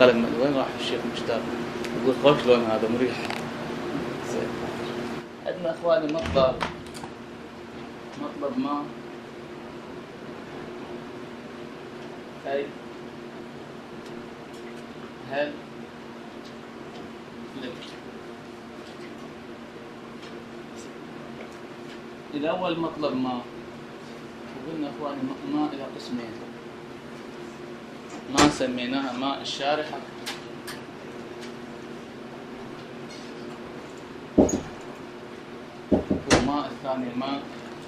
القلم وين راح الشيخ مشتاق؟ يقول خوش لون هذا مريح. زين. عندنا اخواني مطلب ما أي هل لك الأول مطلب ما وقلنا اخواني ما إلى قسمين، ما سميناها ماء الشارحة والماء الثاني ماء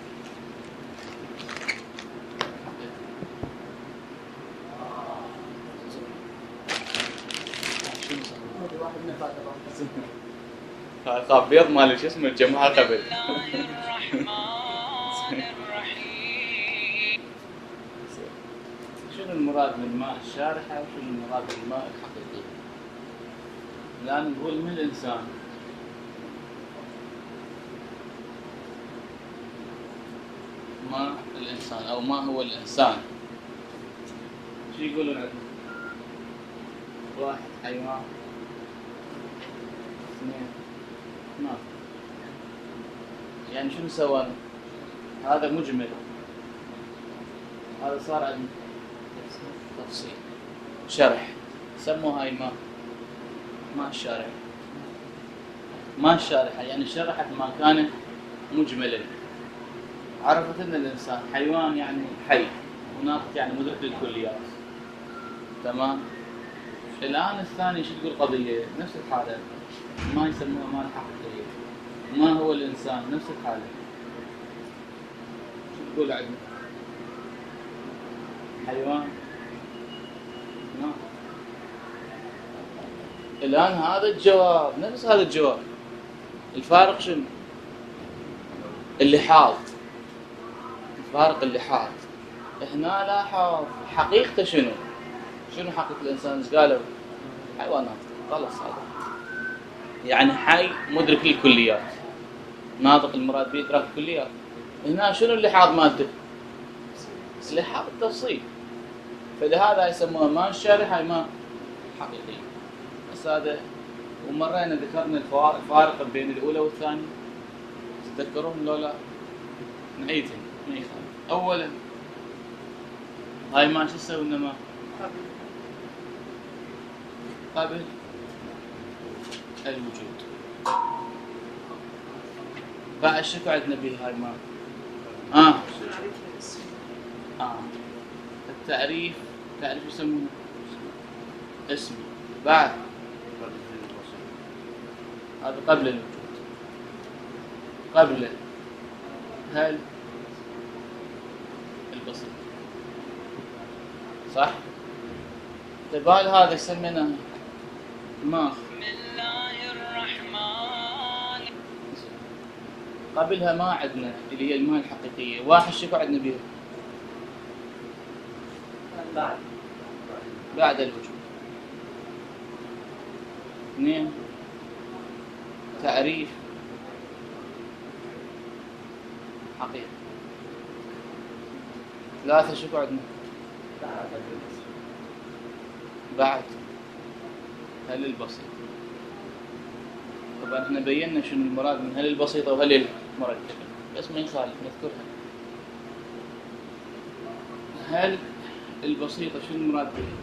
خاف بيض مال شو اسمه الجماعة قبل. شنو المراد من ماء الشارحة وشنو المراد من الماء الحقيقي؟ الآن نقول من الإنسان ما الإنسان أو ما هو الإنسان؟ شو يقولون عندنا؟ واحد حيوان، اثنين ما يعني شنو سوى؟ هذا مجمل، هذا صار عندنا تفصيل شرح. سموا هاي ما الشارحة. ما الشارحة يعني شرحت ما كان مجملا، عرفت ان الانسان حيوان يعني حي وناطق يعني مدرك للكليات. تمام. الان الثاني شو تقول قضية نفس الحالة، ما يسموها ما الحقيقية. ما هو الانسان نفس الحالة. شو تقول عندنا؟ حيوان ناطق. الان هذا الجواب نفس هذا الجواب، الفارق شنو؟ اللحاظ. الفارق اللحاظ. هنا لاحظ حقيقته شنو؟ شنو حقيقة الإنسان؟ ايش قالوا؟ حيوانات. خلص هذا يعني حي مدرك للكليات، ناطق المراد به إدراك الكليات. هنا شنو اللحاظ مالته؟ اللحاظ التفصيل. فلهذا يسموها ما الشارحة ما حقيقية. بس هذا ومرينا ذكرنا الفارق بين الأولى والثانية، تذكرون لو لا؟ نعيدهم ما يخالف. أولا هاي ما شو تسوي إنما قبل الوجود. بعد شكو عندنا به هاي ما التعريف يسمونه اسمي. بعد هذا قبل الوجود. قبل هل البسيط صح؟ تبال هذا يسمينا ما قبلها ما عندنا اللي هي الماء الحقيقية. واحد شكو عندنا بيها بعد الوجود. اثنين تعريف حقيقي. ثلاثة شكو عندنا بعد هل البسيط. طبعا احنا بينا شنو المراد من هل البسيطة وهل المركبة، بس ما يخالف نذكرها. هل البسيطة شنو المراد بها؟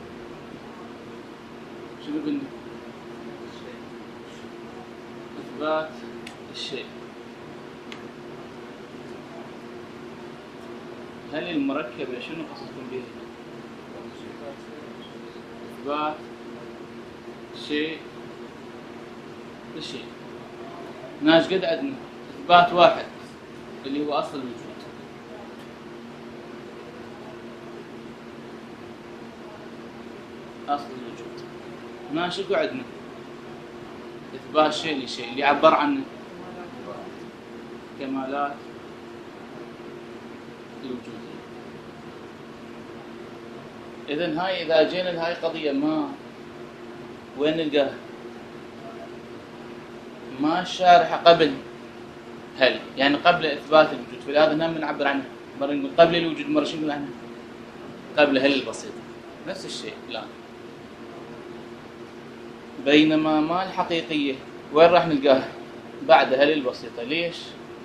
شنو قلنا؟ إثبات الشيء. هل المركبة شنو قصدكم بها؟ إثبات شيء بالشيء. ناش قد عندنا إثبات واحد اللي هو أصل الوجود. أصل الوجود. ناش شكو عندنا إثبات شيء لشيء اللي يعبر عنه كمالات الوجودية. إذن هاي إذا جينا لهاي قضية ما وين نلقاها؟ ما الشارحة قبل هل يعني قبل إثبات الوجود. فلهذا نحن نعبر عنه مرة نقول قبل الوجود، مرة شو نقول عنه؟ قبل هل البسيطة. نفس الشيء الآن بينما ما الحقيقية وين راح نلقاها؟ بعد هل البسيطة. ليش؟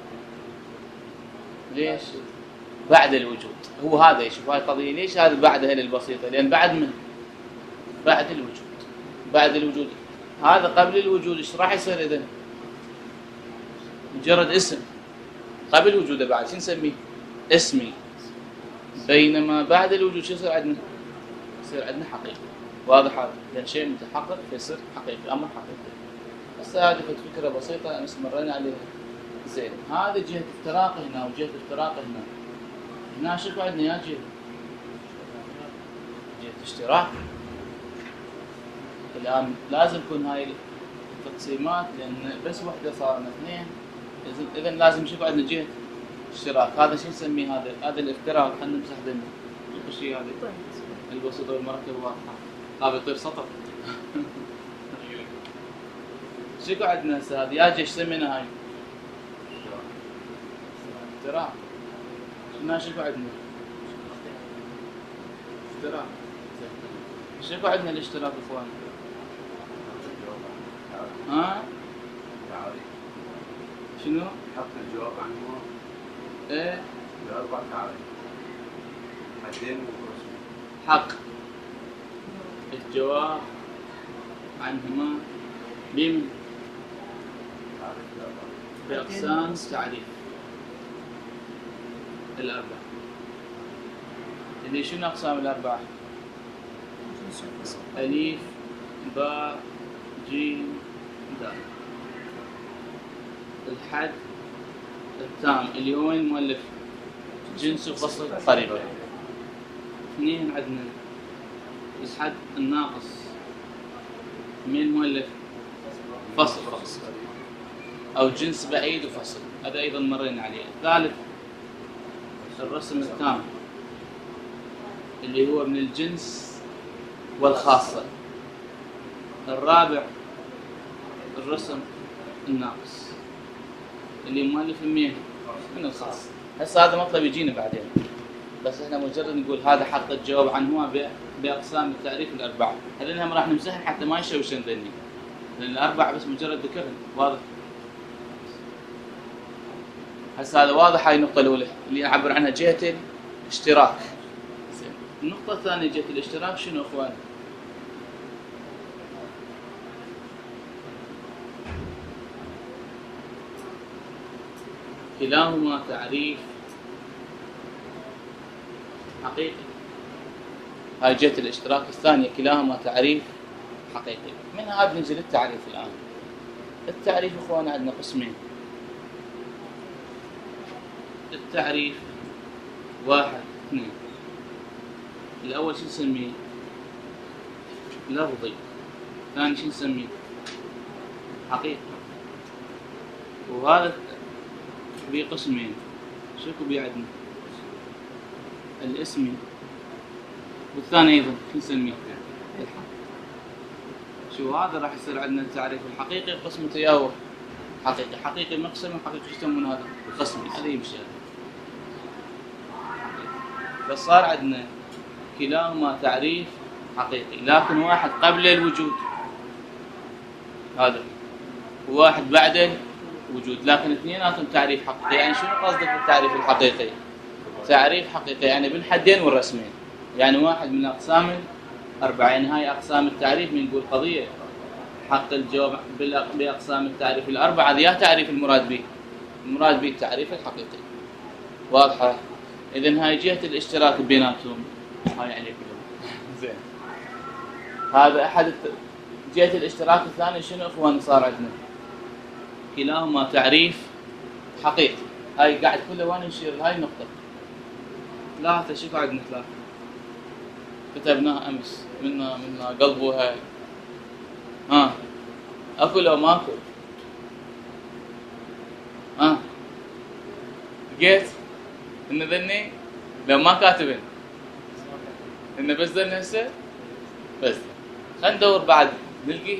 بعد الوجود. هو هذا يشوف هاي القضية. ليش هذا بعد هل البسيطة؟ لأن بعد من؟ بعد الوجود. هذا قبل الوجود ايش راح يصير إذن؟ مجرد اسم. قبل وجوده بعد شو نسميه؟ اسمي. بينما بعد الوجود شو يصير عندنا؟ يصير عندنا حقيقي. واضح هذا؟ لأن شيء متحقق فيصير حقيقي، أمر حقيقي. هسه هذه فكرة بسيطة أمس مرينا عليها. زين، هذه جهة افتراق هنا وجهة افتراق هنا. هنا شوفوا عندنا يا جهة اشتراك. الآن لازم تكون هاي التقسيمات، لأن بس وحدة صارنا اثنين. إذن لازم نشوف عندنا جهة اشتراك. هذا شو نسميه؟ هذا الافتراق. خلينا نمسح ذني. شوفوا الشيء هذا البسيطة والمركب واضحة. هذا يطير سطر. شو عندنا هسه؟ هذه يا جهة ايش سمينا هاي؟ افتراق. شو عندنا؟ اشتراك. شو عندنا الاشتراك اخوان؟ ها؟ شنو؟ حق الجواب عنه. ايه؟ الأربع تعريف. حدين ورسم. حق الجواب عنهما بمن؟ بأقسام تعريف الأربعة. اللي شنو أقسام الأربعة؟ ألف باء جيم دال. الحد التام اللي هو المؤلف جنس وفصل قريبة. اثنين عندنا الحد الناقص من المؤلف فصل أو جنس بعيد وفصل. هذا أيضا مرينا عليه. الثالث الرسم التام اللي هو من الجنس والخاصة. الرابع الرسم الناقص اللي مؤلف من الخاص. هسه هذا مطلب يجينا بعدين، بس احنا مجرد نقول هذا حق الجواب عنه بأقسام التعريف الأربعة. هذنهم راح نمسحهم حتى ما يشوشن ذني، لأن الأربعة بس مجرد ذكرهم. واضح؟ هسه هذا واضح. هاي النقطة الأولى اللي أعبر عنها جهة الاشتراك. النقطة الثانية جهة الاشتراك شنو أخوان؟ كلاهما تعريف حقيقي. هاي جهة الاشتراك الثانية، كلاهما تعريف حقيقي. من هذا ننزل التعريف الآن. التعريف أخوان عندنا قسمين. التعريف واحد اثنين. الأول شو نسميه؟ لفظي. الثاني شو نسميه؟ حقيقي. وهذا بقسمين. شو بيه عندنا؟ الاسمي، والثاني أيضا شو نسميه؟ الحق. شو هذا راح يصير عندنا التعريف الحقيقي قسم تياور. حقيقي مقسم وحقيقي شو يسمون هذا؟ قسمي. هذا يمشي. بس صار عندنا كلاهما تعريف حقيقي، لكن واحد قبل الوجود هذا وواحد بعد الوجود، لكن اثنيناتهم تعريف حقيقي. يعني شنو قصدك بالتعريف الحقيقي؟ تعريف حقيقي يعني بالحدين والرسمين. يعني واحد من أقسام الأربعة. يعني هاي أقسام التعريف من نقول قضية حق الجواب بأقسام التعريف الأربعة. هذا تعريف المراد به التعريف الحقيقي. واضحة؟ إذن هاي جهة الاشتراك بيناتهم. هاي عليكم زين. هذا أحد جهة الاشتراك الثاني. شنو أخوان صار عندنا؟ كلاهما تعريف حقيقي. هاي قاعد كله وين نشير هاي النقطة. ثلاثة. شوف عندنا ثلاثة كتبناها أمس. منا قلبها. ها أكل أو ما أكل؟ لقيت إن ذني لو ما كاتبين إن بس ذني هسه بس. خلينا ندور بعد نلقي.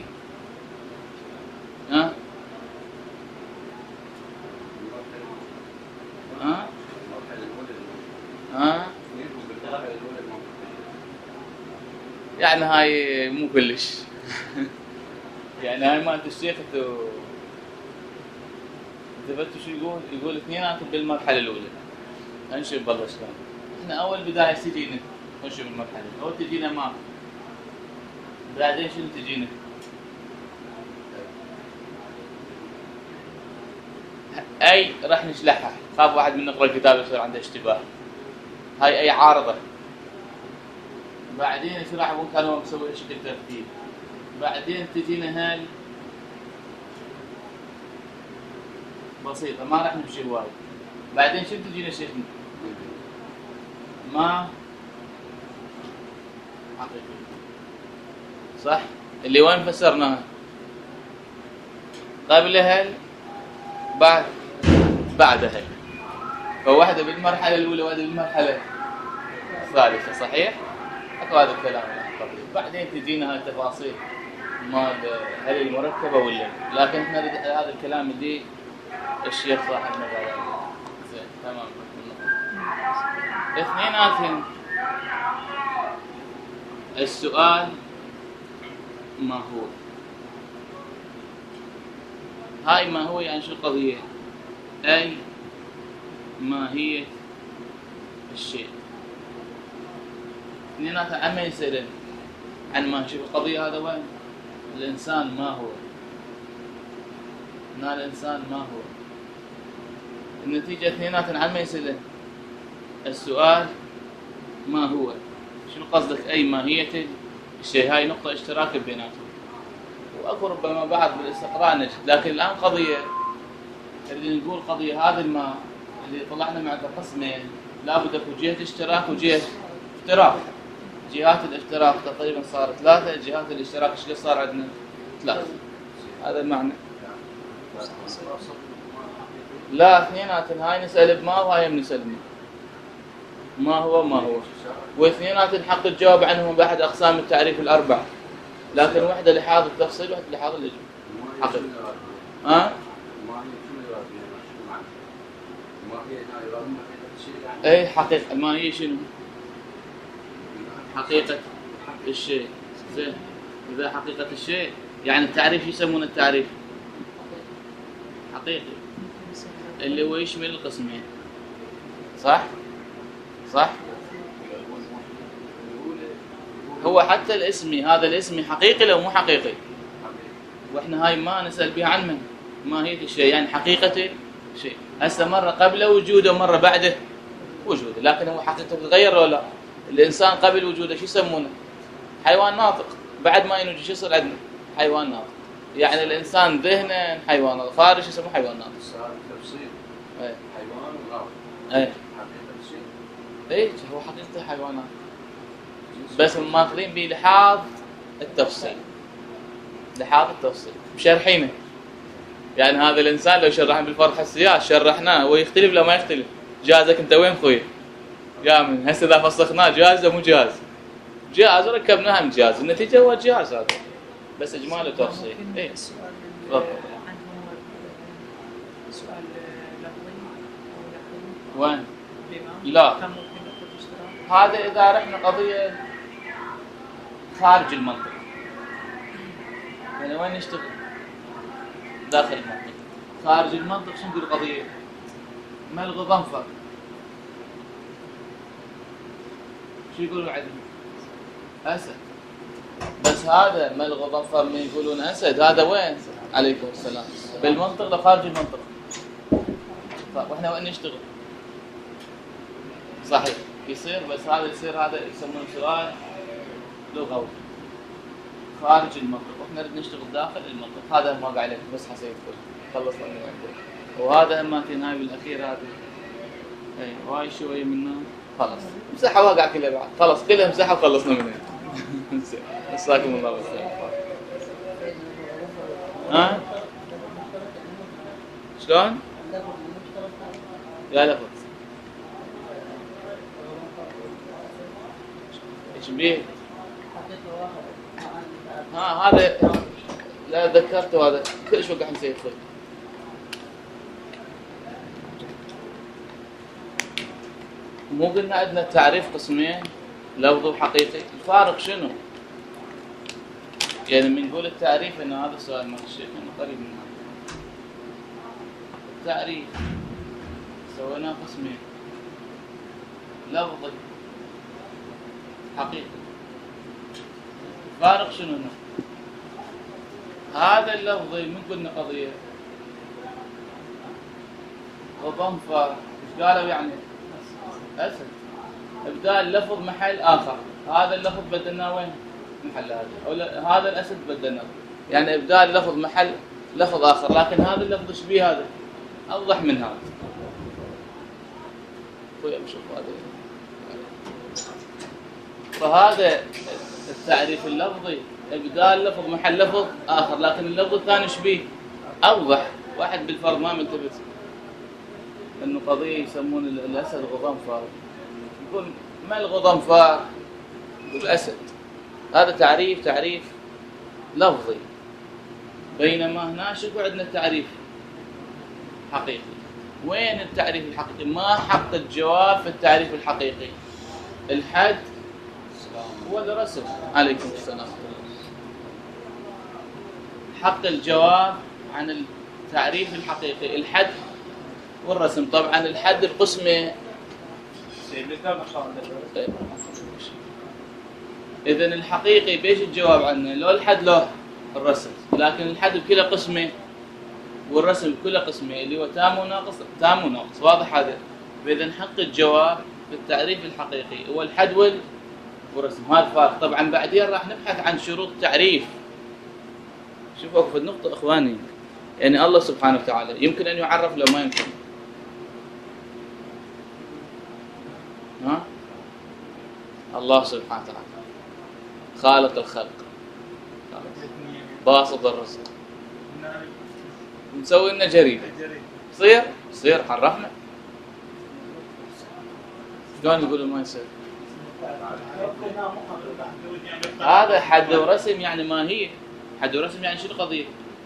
يعني هاي مو كلش. يعني هاي مالت الشيخ انتبهتوا شو يقول؟ يقول اثنيناتهم بالمرحلة الأولى. نشوف بالله شلون. احنا أول بداية تجينا نشوف المرحلة، أول تجينا ما. بعدين شنو تجينا؟ أي راح نشلحها، خاف واحد من نقرأ الكتاب يصير عنده اشتباه. هاي أي عارضة. بعدين ايش راح يكون كانوا مسوي شكل ترتيب. بعدين تجينا هاي بسيطة ما راح نمشي هواي. بعدين شو تجينا شيخنا؟ ما حقيقي صح؟ اللي وين فسرناها؟ قبل هل بعد هل. فواحدة بالمرحلة الأولى وواحدة بالمرحلة الثالثة صحيح؟ اكو هذا الكلام قبل. بعدين تجينا هاي التفاصيل مال هل المركبة ولا لكن احنا هذا الكلام اللي الشيخ صاحبنا قال زين تمام. اثنيناتهم السؤال ما هو. هاي ما هو يعني شو القضية؟ أي ماهية الشيء. اثنيناتهم عم يسألن عن ما شوف القضية هذا وين؟ الإنسان ما هو؟ هنا الإنسان ما هو؟ النتيجة اثنيناتهم عم يسألن السؤال ما هو؟ شنو قصدك أي ماهية الشيء؟ هاي نقطة اشتراك بيناتهم. وأكو ربما بعض بالاستقراء نجد، لكن الآن قضية اللي نقول قضية هذا الماء اللي طلعنا مع قسمين لابد اكو جهة اشتراك وجهة افتراق. جهات الافتراق تقريبا صارت 3، جهات الاشتراك ايش صار عندنا 3. هذا المعنى. لا اثنيناتن هاي نسأل بما وهاي نسأل ما هو ما هو. واثنيناتن حق الجواب عنهم بأحد أقسام التعريف الأربع، لكن واحدة لحاظ التفصيل واحدة لحاظ الإجمال. حقيقة. اي حقيقة ما هي شنو؟ حقيقة الشيء. زين إذا حقيقة الشيء يعني التعريف يسمونه التعريف حقيقي اللي هو يشمل القسمين. صح؟ صح؟ هو حتى الاسمي هذا الاسمي حقيقي لو مو حقيقي؟ واحنا هاي ما نسأل بها عن من ماهية الشيء يعني حقيقة الشيء. هسه مرة قبل وجوده ومرة بعده وجوده، لكن هو حقيقته تتغير ولا لا؟ الإنسان قبل وجوده شو يسمونه؟ حيوان ناطق. بعد ما ينوجد شو يصير عندنا؟ حيوان ناطق. يعني الإنسان ذهنا حيوان، خارج يسموه حيوان ناطق. تفصيل. أي. حيوان وناطق. أي. حقيقة الشيء. إيه هو حقيقته حيوانات. بس ماخذين بلحاظ التفصيل. لحاظ التفصيل. مشرحينه. يعني هذا الإنسان لو شرحنا بالفرح السياس شرحناه ويختلف لو ما يختلف. جازك أنت وين خوي؟ جامن هسه إذا فسخناه جاز مو جاز؟ جاز وركبناها من جاز. النتيجة هو جاز هذا. بس إجمال وتفصيل. إيه. تفضل. سؤال لفظي أو وين؟ لا. هذا إذا رحنا قضية خارج المنطق. يعني وين نشتغل؟ داخل المنطق. خارج المنطق شنو نقول قضية؟ ملغ ظنفر. شو يقولوا عندنا؟ أسد. بس هذا ملغ ظنفر من يقولون أسد هذا وين؟ عليكم السلام. بالمنطق لو خارج المنطق. واحنا وين نشتغل؟ صحيح يصير بس هذا يصير هذا يسمونه سؤال لغوي خارج المنطق، واحنا نريد نشتغل داخل المنطق. هذا ما قاعد عليك بس حسيت خلصنا من عندك. وهذا اما في النهايه بالاخير هذا اي واي شويه منه خلص مسحها واقع كلها بعد خلص كلها مسحها وخلصنا منها. مساكم الله بالخير. ها شلون؟ يا لفظ ايش بيه؟ هذا لا ذكرته هذا كلش وقع نسيت فيه. مو قلنا عندنا تعريف قسمين لفظ وحقيقي؟ الفارق شنو؟ يعني من نقول التعريف ان هذا السؤال مال الشيخ انه قريب من هذا. التعريف سويناه قسمين، لفظي حقيقي. فارق شنو هنا؟ هذا اللفظي من قلنا قضية وضم فار، ايش قالوا يعني؟ أسد. إبدال لفظ محل آخر، هذا اللفظ بدلناه وين؟ محل هذا، أو هذا الأسد بدلناه، يعني إبدال لفظ محل لفظ آخر، لكن هذا اللفظ ايش بيه هذا؟ أوضح من هذا. شوف هذا. فهذا التعريف اللفظي إبدال لفظ محل لفظ آخر، لكن اللفظ الثاني ايش بيه؟ أوضح. واحد بالفرض ما منتبه إنه قضية يسمون الأسد غضنفار، يقول ما الغضنفار؟ يقول الأسد. هذا تعريف لفظي، بينما هنا شوفوا عندنا تعريف حقيقي. وين التعريف الحقيقي؟ ما حق الجواب في التعريف الحقيقي؟ الحد والرسم. عليكم السلام. حق الجواب عن التعريف الحقيقي الحد والرسم. طبعا الحد القسمه. اذا الحقيقي بيش الجواب عنه؟ لو الحد لو الرسم، لكن الحد بكل قسمه والرسم بكل قسمه اللي هو تام وناقص. واضح هذا؟ فاذا حق الجواب في التعريف الحقيقي هو الحد والرسم. هذا فارق. طبعا بعدين راح نبحث عن شروط التعريف. شوفوا في النقطه اخواني، يعني الله سبحانه وتعالى يمكن ان يعرف لو ما يمكن. ها؟ الله سبحانه وتعالى خالق الخلق، باسط الرزق، نسوي لنا جريمه يصير عرفنا. شلون يقولوا ما يصير؟ هذا حد ورسم يعني ماهيه. حد ورسم يعني شو القضيه؟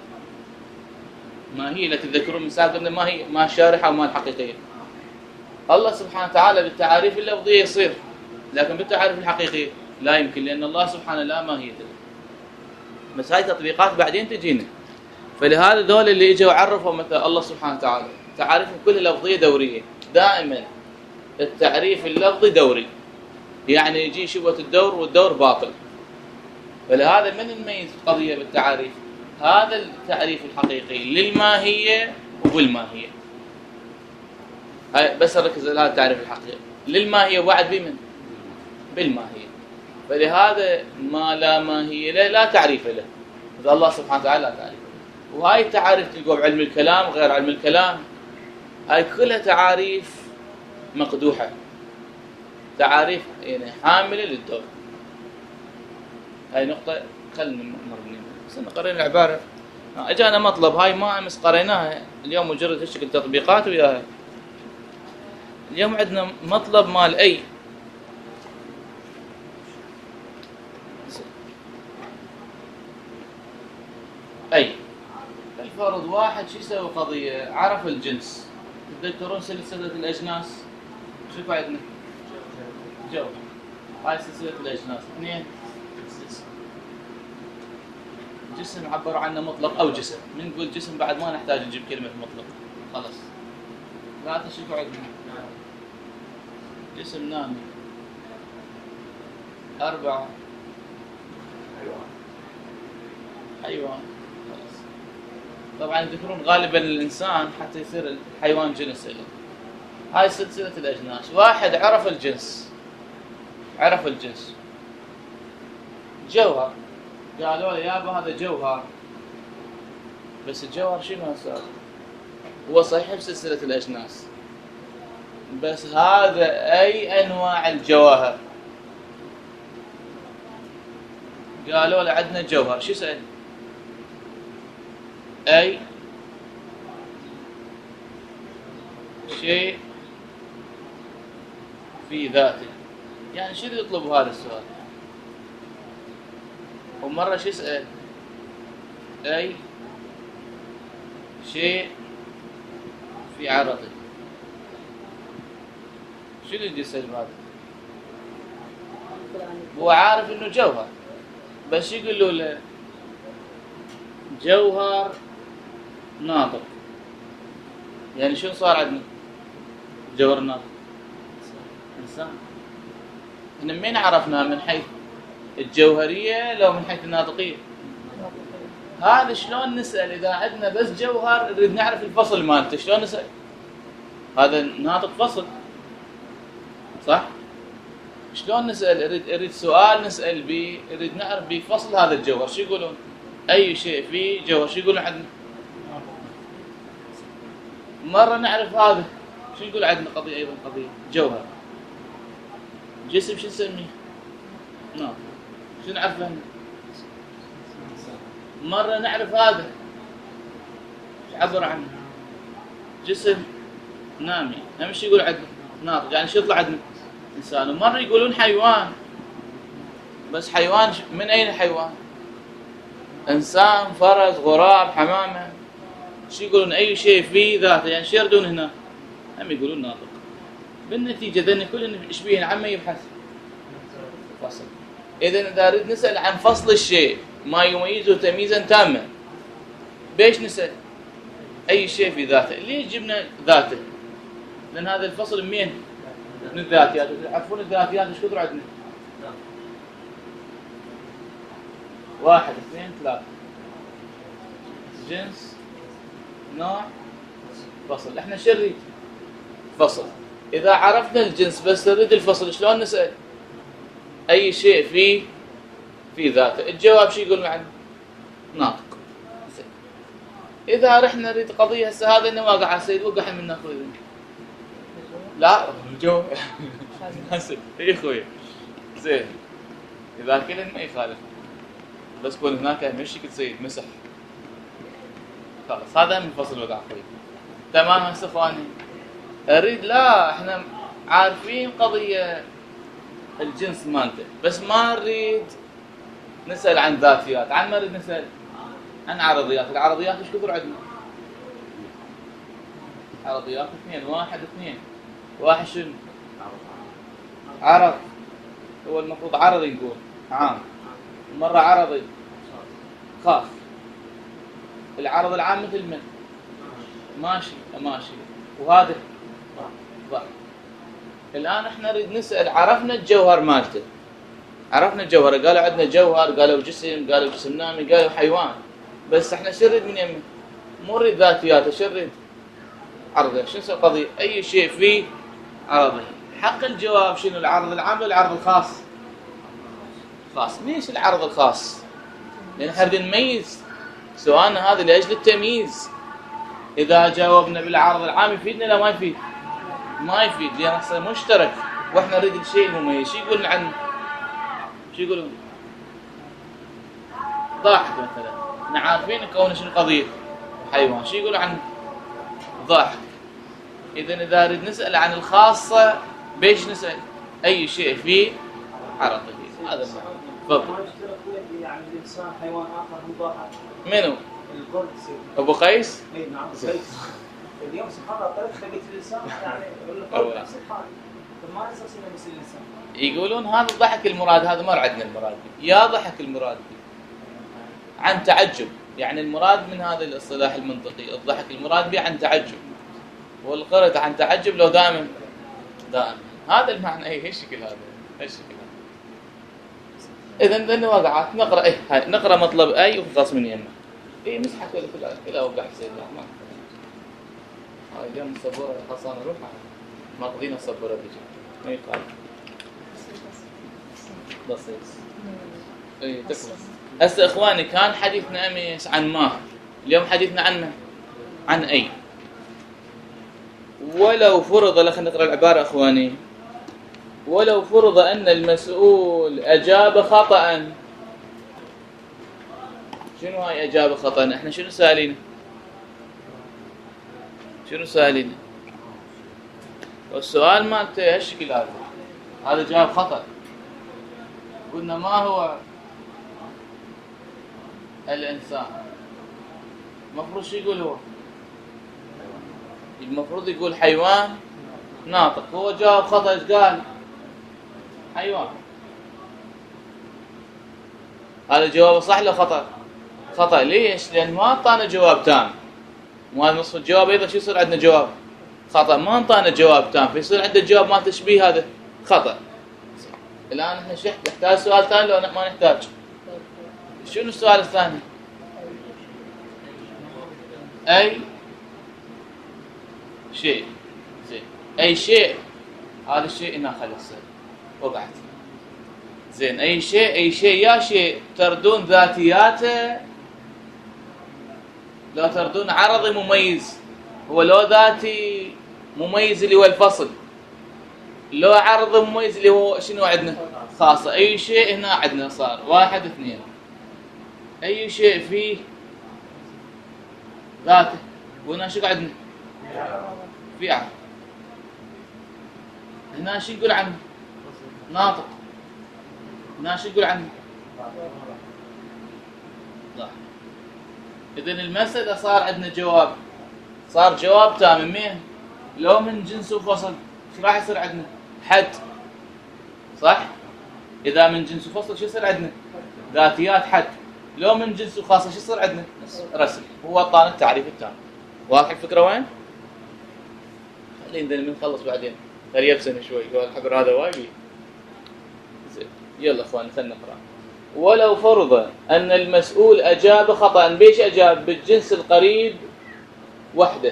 ماهيه. لا تتذكرون من سابق قلنا ماهيه، ما الشارحه وما الحقيقيه. الله سبحانه وتعالى بالتعاريف اللفظيه يصير، لكن بالتعاريف الحقيقيه لا يمكن، لان الله سبحانه لا ماهيه له. بس هاي تطبيقات بعدين تجينا. فلهذا ذول اللي اجوا عرفوا مثلا الله سبحانه وتعالى تعاريفهم كلها لفظيه دوريه. دائما التعريف اللفظي دوري، يعني يجي شبهه الدور والدور باطل. فلهذا من نميز القضيه بالتعاريف؟ هذا التعريف الحقيقي للماهيه والماهيه. هاي بس ركز على هذا التعريف الحقيقي للماهيه وبعد بمن؟ بالماهيه. فلهذا ما لا ماهيه له لا تعريف له. إذا الله سبحانه وتعالى لا تعريف له. وهاي التعاريف تلقوا بعلم الكلام غير علم الكلام، هاي كلها تعاريف مقدوحه، تعاريف يعني حامله للدور. هاي نقطه خلينا نمر منها. بس قرينا العباره، اجانا مطلب هاي ما امس قريناها، اليوم مجرد هالشكل تطبيقات وياها. اليوم عندنا مطلب مال أي الفرض واحد شو يسوي قضية عرف الجنس. تذكرون سلسلة الأجناس؟ شوف عندنا جو هاي سلسلة الأجناس. اثنين جسم عبروا عنه مطلق أو جسم. من نقول جسم بعد ما نحتاج نجيب كلمة مطلق خلاص. ثلاثة شوفوا عندنا جسم نامي. 4 حيوان. طبعا تذكرون غالبا الانسان حتى يصير الحيوان جنس له. هاي سلسله الاجناس. واحد عرف الجنس جوهر، قالوا له يابا هذا جوهر، بس الجوهر شنو هسه؟ هو صحيح بسلسله الاجناس، بس هذا اي انواع الجواهر؟ قالوا له عندنا جوهر. شو سأل؟ أي شيء في ذاته. يعني شو يطلب هذا السؤال؟ ومرة شو يسأل؟ أي شيء في عرضه. شو اللي يسأل هذا؟ هو عارف إنه جوهر، بس يقولوا له جوهر ناطق، يعني شنو صار عندنا؟ جوهر ناطق إنسان. احنا منين عرفناه؟ من حيث الجوهرية لو من حيث الناطقية؟ هذا شلون نسأل إذا عندنا بس جوهر نريد نعرف الفصل مالته؟ شلون نسأل؟ هذا ناطق فصل صح؟ شلون نسأل؟ اريد سؤال نسأل به، اريد نعرف بفصل هذا الجوهر. شو يقولون؟ أي شيء فيه جوهر شو يقولون عندنا؟ مرة نعرف هذا شو يقول عندنا؟ قضية أيضا قضية جوهر. جسم شو نسميه؟ ناطق. شو نعرفه؟ مرة نعرف هذا شو عبر عنه؟ جسم نامي. هم شو يقول عندنا؟ ناطق. يعني شو يطلع عندنا؟ إنسان. ومرة يقولون حيوان، بس حيوان من أين الحيوان؟ إنسان، فرس، غراب، حمامة. شو يقولون؟ أي شيء فيه ذاته. يعني شو يردون هنا؟ هم يقولون ناطق. بالنتيجة ذن كل إيش بيه عما يبحث فصل. إذا إذا نريد نسأل عن فصل الشيء ما يميزه تمييزا تاما، بيش نسأل؟ أي شيء في ذاته. ليش جبنا ذاته؟ لأن هذا الفصل من الذاتيات. تعرفون الذاتيات ايش كثر عندنا؟ 1 2 3 جنس، نوع، فصل. احنا شو نريد؟ فصل. إذا عرفنا الجنس بس نريد الفصل شلون نسأل؟ أي شيء في ذاته. الجواب شو يقول معنا؟ ناطق. إذا رحنا نريد قضية هسه هذا إنه واقع على السيد وقع من ناخذ لا الجو حسب اي اخوي زين. اذا كلن ما يخالف، بس كون هناك مشي كل سيد مسح خلاص هذا من فصل وقع اخوي. تمام هسه اخواني اريد لا احنا عارفين قضيه الجنس مالته، بس ما نريد نسال عن ذاتيات. عن ما نريد نسال عن عرضيات. العرضيات ايش كثر عندنا؟ عرضيات 2 1 2. واحد شنو؟ عرض. هو المفروض عرضي نقول عام، مرة عرضي خاص. العرض العام مثل من؟ ماشي ماشي. وهذا ضع. الآن احنا نريد نسأل عرفنا الجوهر مالته، عرفنا الجوهر. قالوا عندنا جوهر، قالوا جسم، قالوا جسم نامي، قالوا حيوان. بس احنا شو نريد من يمه؟ مو نريد ذاتياته، شو نريد؟ عرضه. شو نسوي قضية؟ أي شيء فيه عرضه. حق الجواب شنو؟ العرض العام ولا العرض الخاص؟ خاص. ليش العرض الخاص؟ لأن احنا بدنا نميز. سؤالنا هذا لأجل التمييز. إذا جاوبنا بالعرض العام يفيدنا لا ما يفيد؟ ما يفيد، لأن هسه مشترك واحنا نريد الشيء المميز. شو يقولون عنه؟ شو يقولون؟ ضاحك مثلا. احنا عارفين كونه شنو قضية حيوان. شو يقولون عنه؟ ضاحك. إذا نريد نسأل عن الخاصة بيش نسأل؟ أي شيء فيه عرضه. هذا المعنى. تفضل. يعني الإنسان حيوان آخر مضاحك. منو؟ القرد. أبو قيس؟ اي نعم قيس. اليوم سبحان الله طريقة لقيت الإنسان يعني يقول لك قرد نفس الحال. فما نسأل مثل الإنسان. يقولون هذا الضحك المراد، هذا ما عندنا المراد به. يا ضحك المراد به عن تعجب. يعني المراد من هذا الاصطلاح المنطقي الضحك المراد به عن تعجب، والقرد عن تعجب لو دائما هذا المعنى. اي الشكل هذا الشكل هذا. اذا وقعت نقرا هاي نقرا مطلب اي وخلاص من يمه. اي مسحك الى وقع سيد الرحمن. هاي اليوم السبوره خلصانه روح ما قضينا السبوره تجي ما يقال بسيط. اي تكفى. هسه اخواني كان حديثنا امس عن ما، اليوم حديثنا عن اي. ولو فرض، خلينا نقرا العباره اخواني. ولو فرض ان المسؤول اجاب خطأ. شنو هاي اجاب خطأ؟ احنا شنو سالين؟ والسؤال مالته هالشكل هذا جواب خطأ. قلنا ما هو الإنسان؟ المفروض شو يقول هو؟ المفروض يقول حيوان ناطق. هو جواب خطأ. ايش قال؟ حيوان. هذا جواب صح ولا خطأ؟ خطأ. ليش؟ لأن ما أعطانا جواب تام. مال نصف الجواب أيضا شو يصير عندنا جواب خطأ، ما أعطانا جواب تام، فيصير عندنا جواب ما تشبيه، هذا خطأ. الآن احنا نحتاج سؤال ثاني لو ما نحتاج؟ شنو السؤال الثاني؟ أي شيء. زين، أي شيء، هذا الشيء هنا خلص وقعت. زين، أي شيء يا شيء تردون ذاتياته، لا تردون عرضي مميز، هو لو ذاتي مميز اللي هو الفصل، لو عرض مميز اللي هو شنو عندنا خاصة. أي شيء هنا عندنا صار 1 2. أي شيء فيه ذاته، وهنا شو عندنا في عرض. هنا شو يقول عنه ناطق، هنا شو يقول عنه لا. إذن المسألة صار عندنا جواب، صار جواب تام من لو من جنس وفصل. شو راح يصير عندنا؟ حد، صح؟ إذا من جنس وفصل شو يصير عندنا؟ ذاتيات حد. لو من جنس وخاصة شو يصير عندنا؟ رسم. هو أعطانا التعريف التام. واضح الفكرة وين؟ خلينا نخلص بعدين، خلي يبسن شوي. هو الحبر هذا وايد. زين، يلا اخوان خلينا نقرأ. ولو فرض أن المسؤول أجاب خطأ، بيش أجاب؟ بالجنس القريب وحده.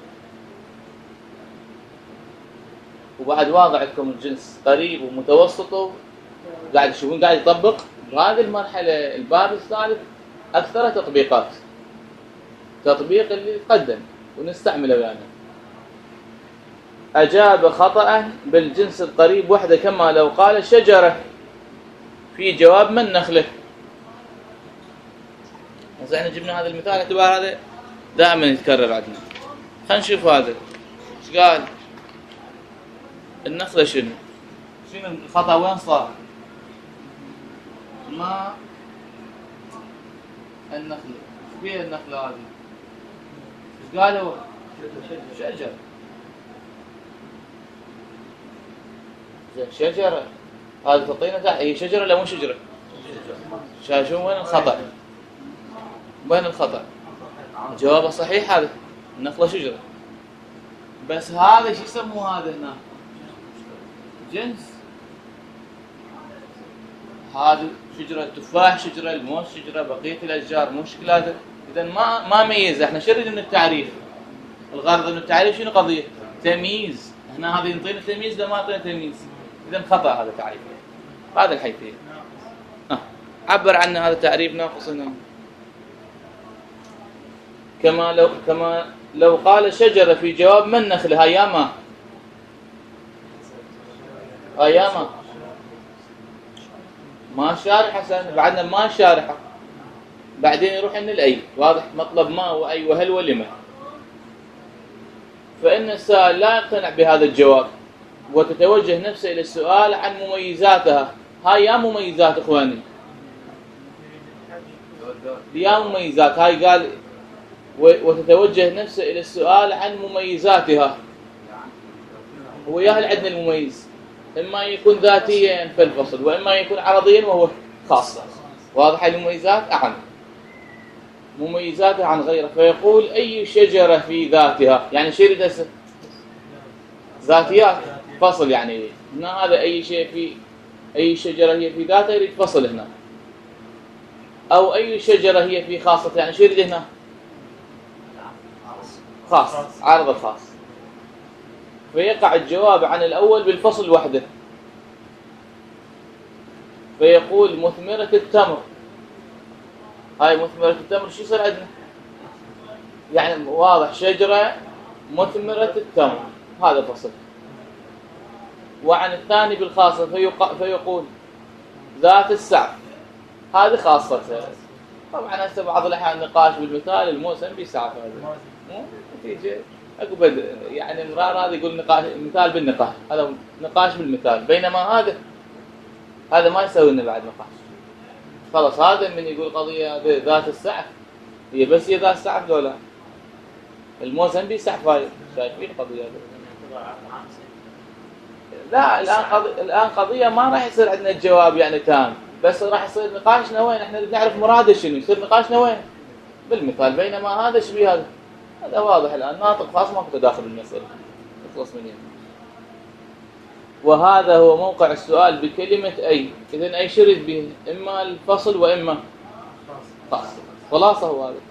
وبعد واضع لكم الجنس قريب ومتوسط، قاعد تشوفون قاعد يطبق. بهذه المرحلة الباب الثالث أكثر تطبيقات، تطبيق اللي يتقدم ونستعمله يعني. أجاب خطأ بالجنس القريب وحده، كما لو قال شجرة في جواب من نخله. بس احنا جبنا هذا المثال اعتبار هذا دائما يتكرر عندنا. خلينا نشوف هذا ايش قال. النخلة شنو الخطأ وين صار؟ ما النخلة فيها النخلة هذه ايش قال هو؟ شجر. شجرة هذه تعطينا تحت، هي شجرة ولا مو شجرة؟ شاشون وين الخطأ؟ وين الخطأ؟ جوابه صحيح، هذا النخلة شجرة. بس هذا شو يسموه هذا هنا؟ جنس. هذه شجرة التفاح، شجرة الموز، شجرة بقية الأشجار، مو شكلاته. إذا ما ميز. احنا شو نريد من التعريف؟ الغرض من التعريف شنو قضية؟ تمييز. هنا هذا ينطينا تمييز، لا ما يعطينا تمييز. إذا خطأ هذا تعريف. هذا الحيثية. عبر عنه هذا تعريف ناقص هنا. كما لو قال شجرة في جواب من نخلها ياما. ياما ما شارحة حسن، بعدنا ما شارحة، بعدين يروح عن الأي. واضح مطلب ما وأي وهل ولما. فإن السائل لا يقتنع بهذا الجواب وتتوجه نفسه إلى السؤال عن مميزاتها. هاي يا مميزات إخواني، يا مميزات. هاي قال وتتوجه نفسه إلى السؤال عن مميزاتها. هو ياهل عندنا المميز، إما يكون ذاتيا في الفصل، وإما يكون عرضيا وهو خاصة. واضح المميزات عن مميزاتها عن غيره. فيقول أي شجرة في ذاتها، يعني شيء يريد ذاتيات فصل. يعني هنا هذا أي شيء في أي شجرة هي في ذاتها يريد فصل هنا. أو أي شجرة هي في خاصة، يعني شيء يريد هنا خاص، عرض الخاص. فيقع الجواب عن الأول بالفصل وحده. فيقول مثمرة التمر. هاي مثمرة التمر شو يصير عندنا؟ يعني واضح شجرة مثمرة التمر، هذا فصل. وعن الثاني بالخاصة فيقول ذات السعف، هذه خاصة. طبعا هسه بعض الأحيان نقاش بالمثال الموسم بيسعف هذا نتيجة أقبل. يعني مرار هذا يقول نقاش مثال بالنقاش، هذا نقاش بالمثال، بينما هذا ما يسوي لنا بعد نقاش. خلاص هذا من يقول قضية ذات السعف، هي بس هي ذات السعف ولا الموسم بيسعف. هاي شايفين قضية لا الآن قضية ما راح يصير عندنا الجواب يعني تام. بس راح يصير نقاشنا وين؟ احنا نعرف مراده شنو، يصير نقاشنا وين؟ بالمثال. بينما هذا ايش بيه؟ هذا واضح الان، ناطق خاص ما كنت داخل المساله، يخلص من يمه. وهذا هو موقع السؤال بكلمه اي. اذا اي شرد به؟ اما الفصل واما خاص. خلاصه هو هذا.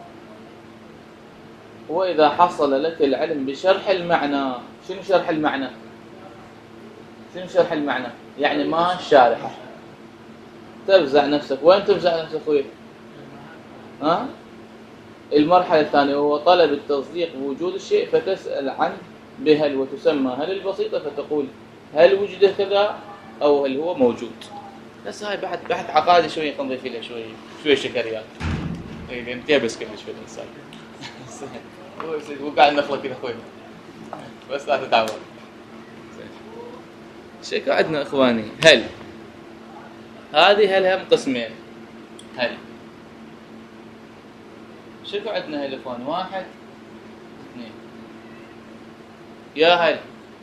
وإذا حصل لك العلم بشرح المعنى. شنو شرح المعنى؟ شنو شرح المعنى؟ يعني ما الشارح. تفزع نفسك. وين تفزع نفسك أخوي؟ ها؟ المرحلة الثانية وهو طلب التصديق بوجود الشيء، فتسأل عن بهل، وتسمى هل البسيطة، فتقول هل وجد كذا أو هل هو موجود. بس هاي بحث عقادي شوية نضيف لها شوية شكريات. انتهى بس كل شوية الإنسان. هو قاعد نخلق كذا اخوي، بس لا تتعود. شكو عندنا اخواني هل. هذه هم قسمين. هل شكو عندنا هل اخواني؟ 1 2. يا هل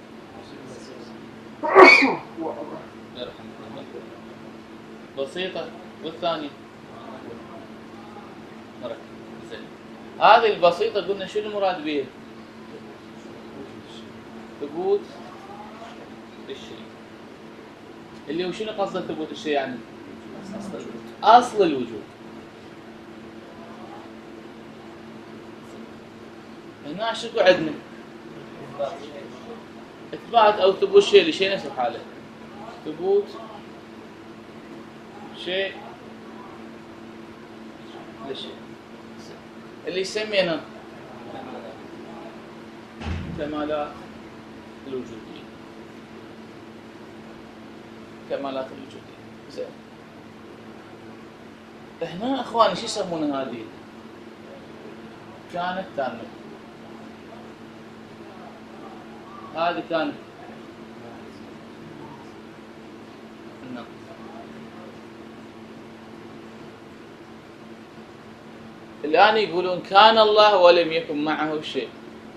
بسيطة. والثانية مركب. هذه البسيطة قلنا شنو المراد بها؟ ثبوت الشيء. اللي هو شنو قصد ثبوت الشيء يعني؟ أصل الوجود. هنا شكو عندنا؟ إثبات أو ثبوت شيء لشيء نفس الحالة. ثبوت شيء لشيء اللي يسمينا كمالات الوجودية. كمالات الوجودية. زين. هنا اخواني شو يسمونها هذه؟ كانت تامة. هذه كانت نعم. الآن يقولون كان الله ولم يكن معه شيء.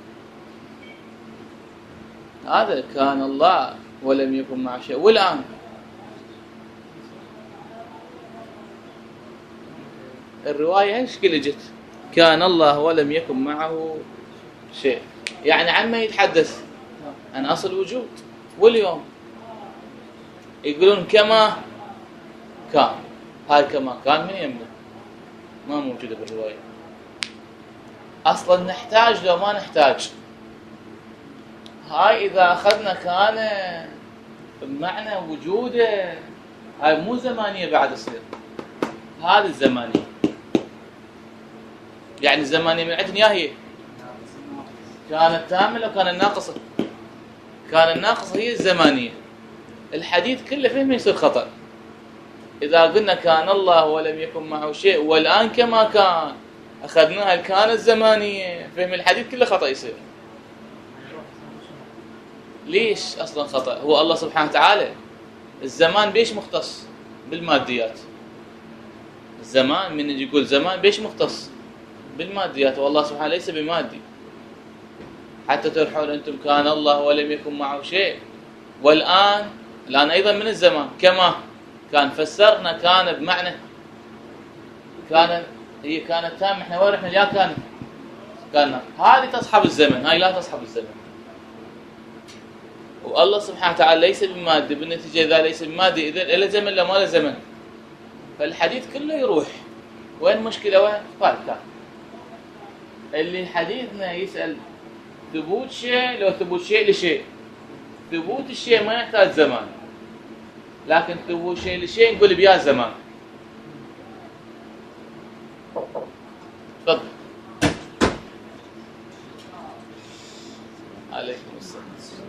هذا كان الله ولم يكن معه شيء. والآن الرواية ايش كل جت؟ كان الله ولم يكن معه شيء. يعني عن ما يتحدث؟ عن أصل وجود. واليوم يقولون كما كان. هاي كما كان من يمنا ما موجودة بالرواية. أصلا نحتاج لو ما نحتاج. هاي إذا أخذنا كان بمعنى وجوده، هاي مو زمانية بعد تصير. هذه الزمانية. يعني الزمانية من عندنا هي كانت تامة لو كانت ناقصة. كان الناقصة هي الزمانية. الحديث كله فهمه يصير خطأ. إذا قلنا كان الله ولم يكن معه شيء والآن كما كان، أخذناها الكان الزمانية، فهم الحديث كله خطأ يصير. ليش أصلا خطأ؟ هو الله سبحانه وتعالى الزمان بيش مختص؟ بالماديات. الزمان من يجي يقول زمان بيش مختص؟ بالماديات، والله سبحانه ليس بمادي. حتى ترحون أنتم كان الله ولم يكن معه شيء والآن أيضا من الزمان كما كان. فسرنا كان بمعنى كان، هي كانت تامة. احنا وين رحنا؟ يا كان هذه تصحب الزمن، هاي لا تصحب الزمن. والله سبحانه وتعالى ليس بمادي، بالنتيجة إذا ليس بمادي إذا إلى زمن لا ما له زمن، فالحديث كله يروح. وين مشكلة؟ وين فرق كان اللي حديثنا يسأل ثبوت شيء. لو ثبوت شيء لشيء، ثبوت الشيء ما يحتاج زمان، لكن ثبوت شيء لشيء نقول بيا زمان. تفضل. عليكم السلام.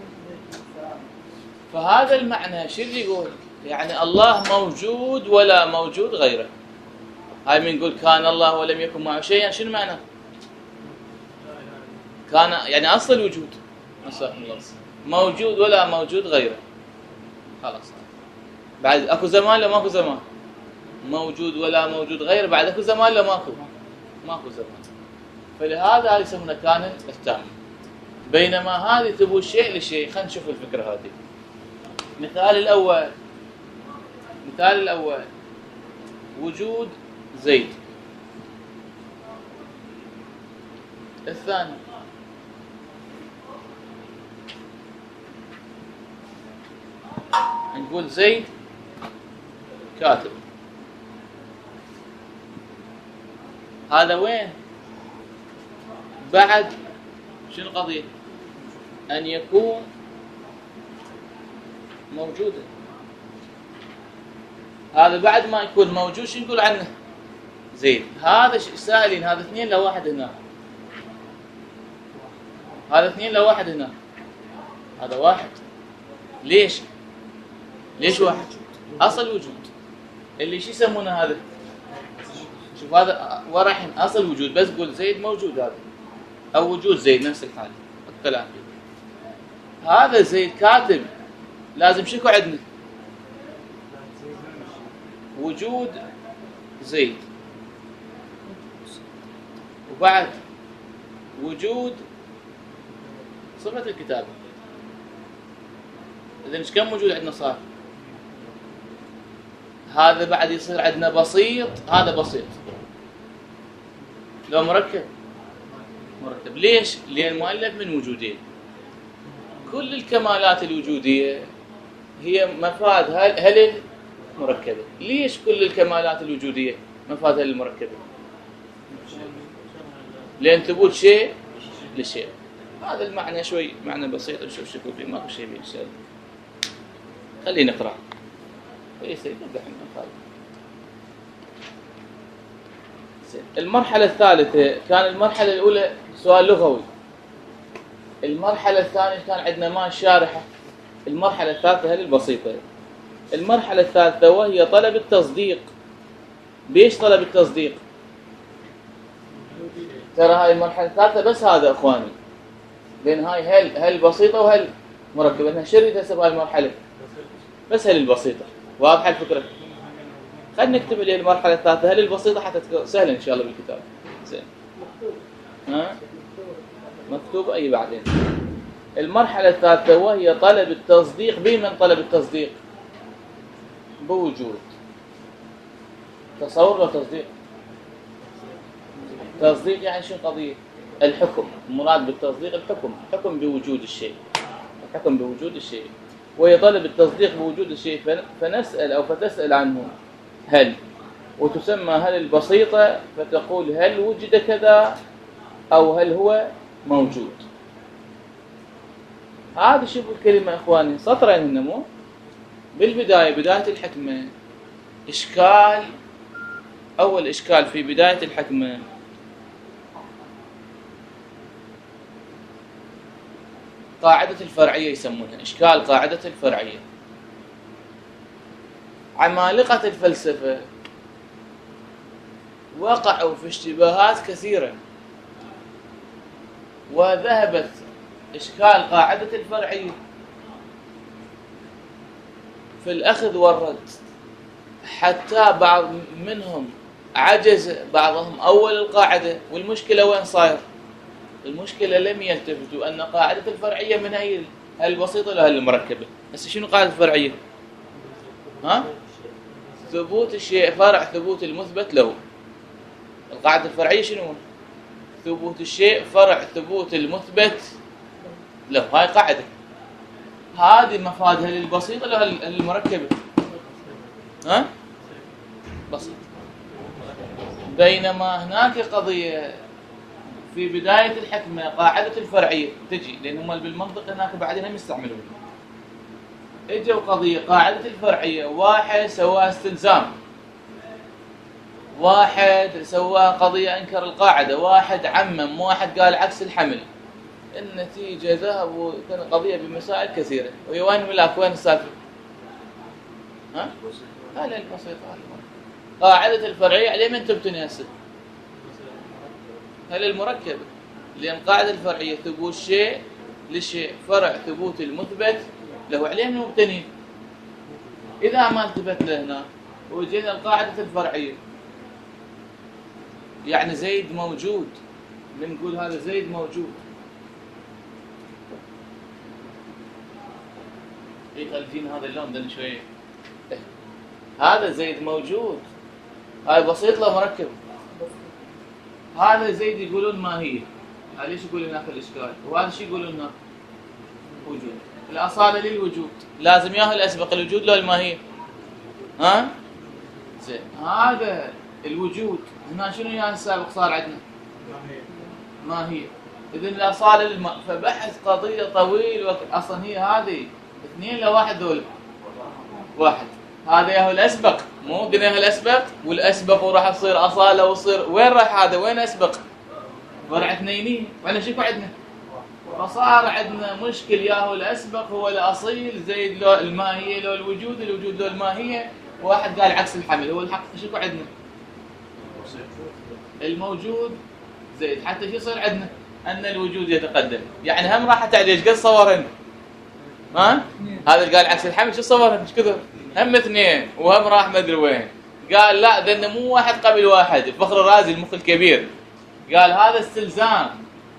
فهذا المعنى شو اللي يقول؟ يعني الله موجود ولا موجود غيره. هاي من نقول كان الله ولم يكن معه شيء، يعني شنو معنى؟ كان يعني أصل الوجود موجود ولا موجود غيره. خلاص. بعد اكو زمان لو ماكو زمان؟ موجود ولا موجود غيره. بعد اكو زمان لو ماكو زمان. فلهذا هذه يسمونها كان التام. بينما هذه ثبوت شيء لشيء. خلينا نشوف الفكرة هذه. مثال الأول وجود زيد. الثاني نقول زيد كاتب. هذا وين؟ بعد شنو القضية؟ أن يكون موجودا. هذا بعد ما يكون موجود شو نقول عنه؟ زيد. هذا سائلين، هذا 2 لواحد هنا، هذا 2 لواحد هنا، هذا 1. ليش؟ ليش 1؟ أصل وجود. اللي شو يسمونه هذا؟ شوف هذا ورحم أصل وجود، بس قول زيد موجود هذا، أو وجود زيد نفس الحال الكلام. هذا زيد كاتب، لازم شكو عندنا؟ وجود زيد، وبعد وجود صفة الكتابة. إذا إيش كم موجود عندنا صار؟ هذا بعد يصير عندنا بسيط، هذا بسيط لو مركب. مركب ليش؟ لأن مؤلف من وجودين. كل الكمالات الوجودية هي مفاد هل المركبة. ليش كل الكمالات الوجودية مفاد هل المركبة؟ لأن ثبوت شيء لشيء. هذا المعنى شوي معنى بسيط، نشوف شكو فيه، ماكو شيء إن شاء الله. خلينا نقرأ. يا سيدي نبدأ من خالد. المرحلة الثالثة كان المرحلة الأولى سؤال لغوي. المرحلة الثانية كان عندنا ما شارحة. المرحلة الثالثة هل البسيطة. المرحلة الثالثة وهي طلب التصديق. بيش طلب التصديق؟ ترى هاي المرحلة الثالثة بس هذا اخواني، لأن هاي هل بسيطة وهل مركبة. احنا شريت هسه هاي المرحلة بس هل البسيطة. واضحة الفكرة؟ خلينا نكتب لي المرحلة الثالثة هل البسيطة حتى تكون سهلة إن شاء الله بالكتاب. زين. ها؟ مكتوب أي بعدين. المرحلة الثالثة وهي طلب التصديق. بمن طلب التصديق؟ بوجود. تصور ولا تصديق؟ تصديق يعني شو القضية؟ الحكم. المراد بالتصديق الحكم. الحكم بوجود الشيء. الحكم بوجود الشيء. وهي طلب التصديق بوجود الشيء. فنسأل أو فتسأل عنه هل، وتسمى هل البسيطة، فتقول هل وجد كذا أو هل هو موجود. هذا شوفوا الكلمة إخواني سطرين النمو. بالبداية بداية الحكمة إشكال. أول إشكال في بداية الحكمة قاعدة الفرعية يسمونها. إشكال قاعدة الفرعية. عمالقة الفلسفة وقعوا في اشتباهات كثيرة، وذهبت إشكال قاعدة الفرعية في الأخذ والرد، حتى بعض منهم عجز بعضهم أول القاعدة. والمشكلة وين صاير؟ المشكلة لم يلتفتوا أن قاعدة الفرعية من هي البسيطة ولا المركبة. هسه شنو قاعدة الفرعية؟ ها؟ ثبوت الشيء فرع ثبوت المثبت له. القاعدة الفرعية شنو؟ ثبوت الشيء فرع ثبوت المثبت له. هاي قاعدة. هذه مفادها للبسيطة ولا المركبة؟ ها؟ بسيط. بينما هناك قضية في بداية الحكمة قاعدة الفرعية تجي، لأن هم بالمنطق هناك بعدين هم يستعملون. اجوا قضية قاعدة الفرعية، واحد سوى استلزام، واحد سوى قضية أنكر القاعدة، واحد عمم، واحد قال عكس الحمل. النتيجة ذهبوا كان قضية بمسائل كثيرة. وين ملاك وين السالفة؟ ها؟ هلا البسيطة. قاعدة الفرعية عليه من تبتني هسه؟ هل المركبة. لأن قاعدة الفرعية ثبوت شيء لشيء فرع ثبوت المثبت له. عليه من مبتني. إذا ما انتبت له هنا وجينا القاعدة الفرعية، يعني زيد موجود، بنقول هذا زيد موجود. خلفين هذا اللون ده شوية. هذا زيد موجود، هاي بسيط لو مركب. هذا زيد يقولون ماهية. ليش يقولون هناك الإشكال؟ وهذا شو يقولون هناك؟ وجود. الأصالة للوجود، لازم ياهو الأسبق الوجود لو الماهية. ها؟ زين، هذا الوجود هنا شنو يا السابق صار عندنا؟ ماهية. إذن الأصالة فبحث قضية طويل أصلا هي هذه 2 ل1 دول. واحد. هذا ياهو الأسبق، مو قلنا ياهو الأسبق والأسبق وراح تصير أصالة وصير وين راح هذا؟ وين أسبق؟ فرع اثنينين، وعندنا شكو عندنا؟ فصار عندنا مشكل ياهو الأسبق هو الأصيل زائد لو الماهية لو الوجود لو الماهية، واحد قال عكس الحمل. هو الحق شكو عندنا؟ الموجود زائد حتى شو يصير عندنا؟ أن الوجود يتقدم، يعني هم راح تعدي ايش قد صورهن؟ ها؟ هذا اللي قال عكس الحمل شو صورهن؟ ايش كثر؟ هم 2 وهم راح ما ادري وين. قال لا ذن مو واحد قبل واحد. الفخر الرازي المخ الكبير قال هذا استلزام،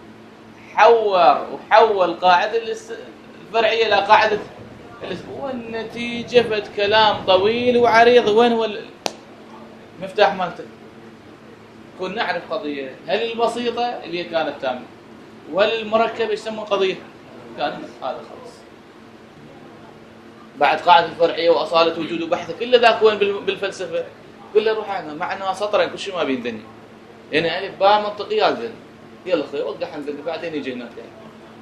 وحول قاعدة الفرعية إلى قاعدة والنتيجة فد كلام طويل وعريض. وين هو المفتاح مالته؟ كنا نعرف قضية، هل البسيطة اللي كانت تامة وهل المركبة يسمون قضية كانت هذا خلاص. بعد قاعدة الفرعية وأصالة وجود وبحث كل ذاك وين بالفلسفة كله روح عنها مع أنها سطرا كل شيء ما بين دنيا. يعني ألف باء منطقية هذا. يلا خير وقع عندنا بعدين يجي هناك. يعني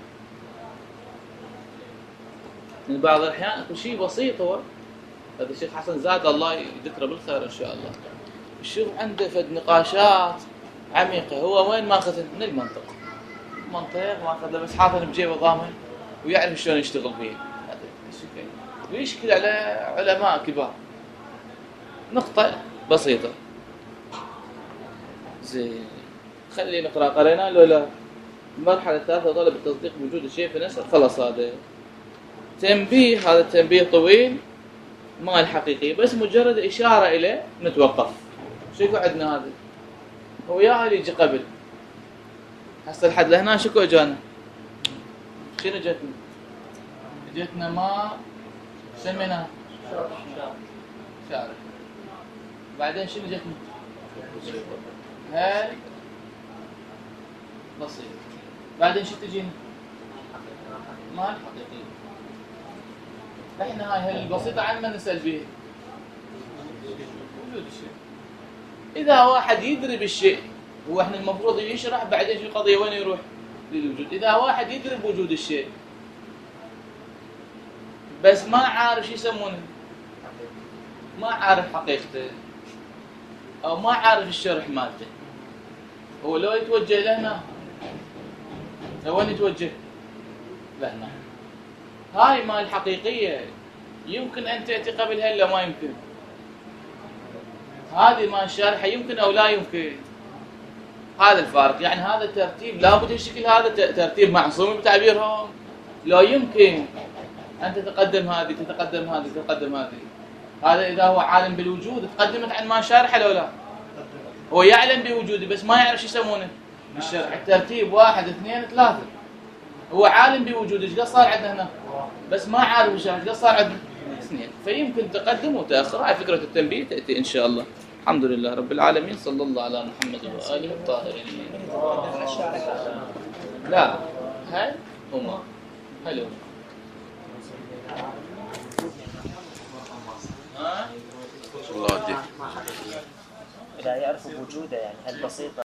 من بعض الأحيان كل شيء بسيط. هو هذا الشيخ حسن زاد الله يذكره بالخير إن شاء الله. الشيخ عنده فد نقاشات عميقة. هو وين ماخذ؟ من المنطق. ماخذ بس حاطه بجيبه ضامن ويعرف شلون يشتغل فيه. هذا الشيء ويشكل على علماء كبار. نقطة بسيطة. زين. خلي نقرأ. قرينا لو لا؟ المرحلة الثالثة طلب التصديق بوجود الشيء في نفسه. خلص هذا تنبيه. هذا التنبيه طويل ما الحقيقي بس مجرد إشارة إليه نتوقف. شكو عندنا هذا؟ هو ياها اللي يجي قبل. هسه لحد لهنا شكو اجانا؟ شنو جتنا؟ جتنا ما سميناها شارع. بعدين شنو جتنا؟ هاي بسيط. بعدين شو تجينا؟ ما الحقيقي. احنا هاي البسيطة عن ما نسأل بيه؟ وجود الشيء. إذا واحد يدري بالشيء هو احنا المفروض يشرح بعدين شو قضية وين يروح للوجود. إذا واحد يدري بوجود الشيء بس ما عارف شو يسمونه، ما عارف حقيقته أو ما عارف الشرح مالته، هو لو يتوجه لهنا وين يتوجه؟ لهنا. هاي ما الحقيقية يمكن أن تأتي قبلها إلا ما يمكن. هذه ما الشارحة يمكن أو لا يمكن. هذا الفارق. يعني هذا الترتيب لابد الشكل هذا ترتيب معصوم بتعبيرهم. لا يمكن أن تتقدم هذه تتقدم هذه تتقدم هذه. هذا إذا هو عالم بالوجود تقدمت عن ما شارحة لو لا. هو يعلم بوجوده بس ما يعرف شو يسمونه بالشرح. الترتيب 1 2 3. هو عالم بوجوده ايش قد صار عندنا هنا بس ما عارف الشرح ايش قد صار عندنا 2. فيمكن تقدم وتأخر. هاي فكرة التنبيه تأتي إن شاء الله. الحمد لله رب العالمين. صلى الله على محمد وآله الطاهرين. لا هاي هما حلو. الله يهديك. إذا يعرف وجوده يعني هل بسيطة